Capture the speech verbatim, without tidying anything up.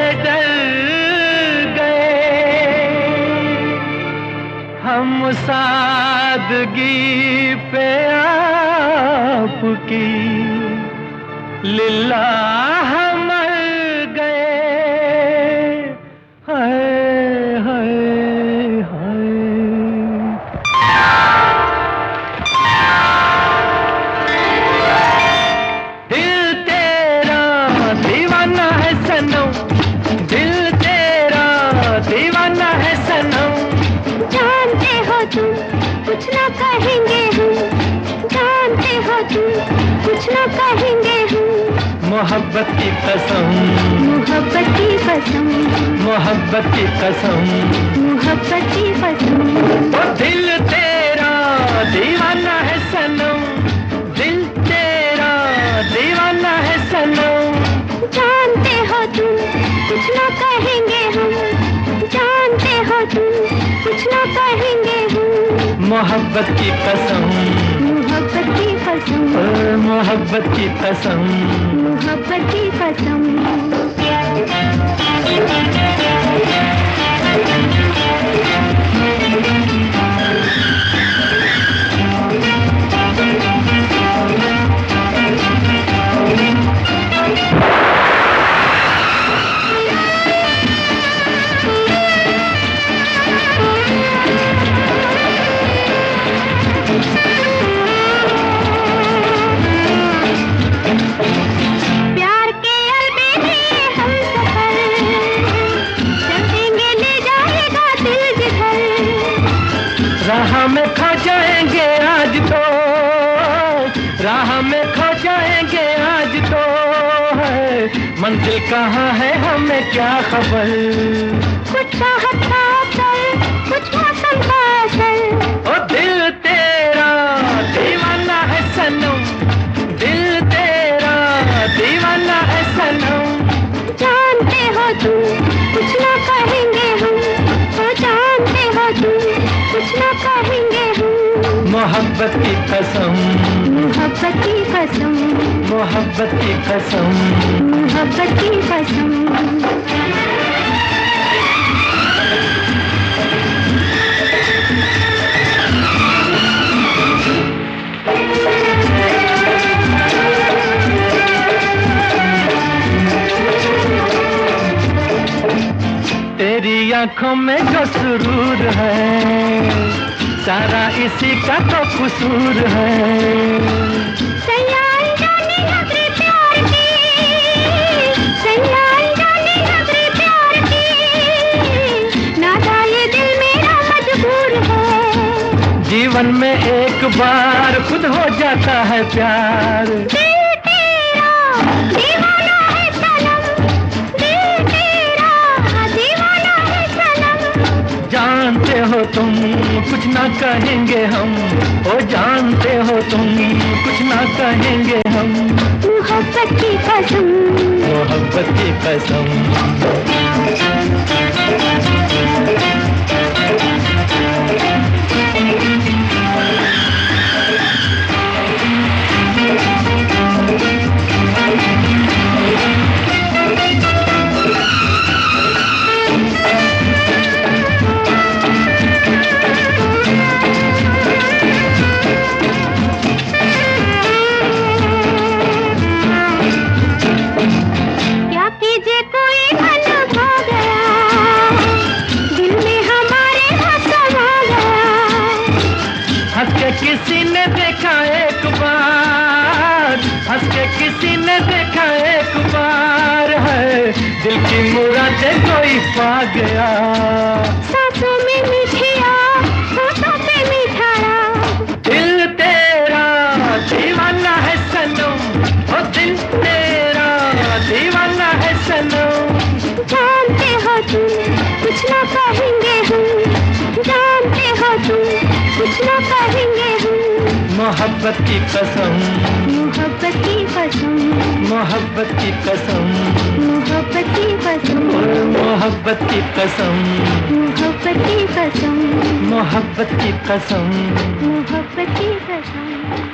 डर गए हम सादगी पे आपकी लिल्लाह मर गए। हाय हाय हाय दिल तेरा दीवाना है सनम, दिल तेरा दीवाना है सनम। जानते हो तुम कुछ ना कहेंगे हम, जानते हो तुम कुछ ना कहेंगे हम। मोहब्बत की कसम, मोहब्बत की कसम, मोहब्बत की कसम, मोहब्बत की कसम। ओ दिल तेरा दीवाना है सनम, दिल तेरा दीवाना है सनम। जानते हो तुम कुछ ना कहेंगे हम, जानते हो तुम कुछ ना कहेंगे हम। मोहब्बत की कसम, मोहब्बत की कसम, ओ मोहब्बत की कसम, मोहब्बत की कसम। राह में खो जाएंगे आज तो, राह में खो जाएंगे आज तो है। मंजिल कहाँ है हमें क्या खबर। कुछ चाहत का असर, कुछ मौसम का असर। ओ दिल तेरा दीवाना है सनम, दिल तेरा दीवाना है सनम। जानते हो तुम कुछ ना कहेंगे हम, ओ जानते हो तुम कुछ ना कहेंगे हम। मोहब्बत की कसम, मोहब्बत की कसम, मोहब्बत की कसम, मोहब्बत की कसम। तेरी आंखों में जो सुरूर है सारा इसी का तो कसूर है। सयान जाने नजरे प्यार की, सयान जाने नजरे प्यार की। नादा ये दिल मेरा मजबूर है। जीवन में एक बार खुद हो जाता है प्यार। दिल तेरा दीवाना है सनम, दिल तेरा दीवाना है सनम। जानते हो तुम कुछ ना कहेंगे हम, ओ जानते हो तुम कुछ ना कहेंगे हम। मोहब्बत की कसम, मोहब्बत की कसम। किसी ने देखा एक बार, हंस के किसी ने देखा एक बार है। दिल की मुरादें कोई पा गया। सांसों में मिठिया, होठों पे मिठाया। दिल तेरा दीवाना है सनम, ओ दिल तेरा दीवाना है सनम। जानते हो तुम कुछ ना कहेंगे हम, जानते हो तुम कुछ ना कहेंगे हम। मोहब्बत की कसम, मोहब्बत की कसम, मोहब्बत की कसम, मोहब्बत की कसम, मोहब्बत की कसम, मोहब्बत की कसम, मोहब्बत की कसम, मोहब्बत की कसम।